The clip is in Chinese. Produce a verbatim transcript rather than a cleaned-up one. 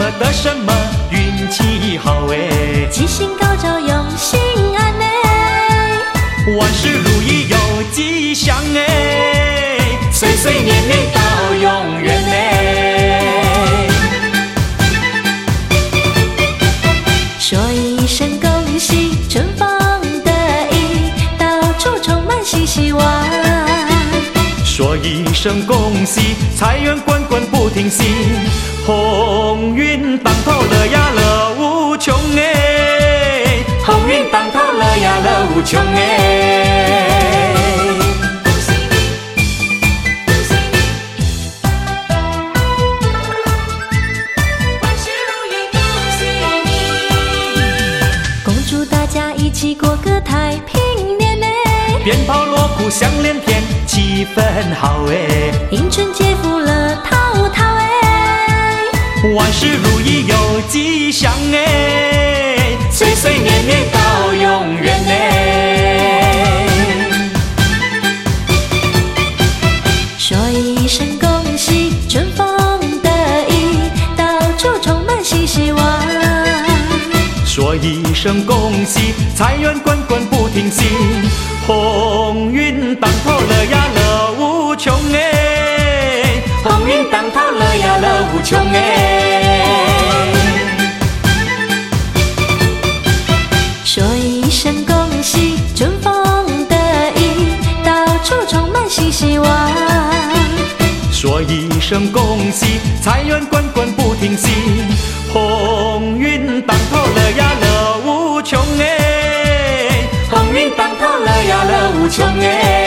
得什么运气好哎， 吉星高照永心安哎， 万事如意有吉祥哎，岁岁年年到永远哎。 说一声恭喜，春风得意，到处充满新希望。 说一声恭喜，财源滚滚不停息，鸿运当头，乐呀乐无穷哎，鸿运当头，乐呀乐无穷哎。 祝大家一起过个太平年哎， 鞭炮锣鼓响连天，气氛好哎， 迎春接福乐淘淘哎， 万事如意有吉祥哎，岁岁年年到永远哎。 说一声恭喜，春风得意，到处充满新希望。 说一声恭喜，财源滚滚不停息，鸿运当头，乐呀乐无穷哎，鸿运当头，乐呀乐无穷哎。 说一声恭喜，春风得意，到处充满新希望。 说一声恭喜，财源滚滚不停息，鸿运当头，乐呀乐无穷哎，鸿运当头，乐呀乐无穷哎。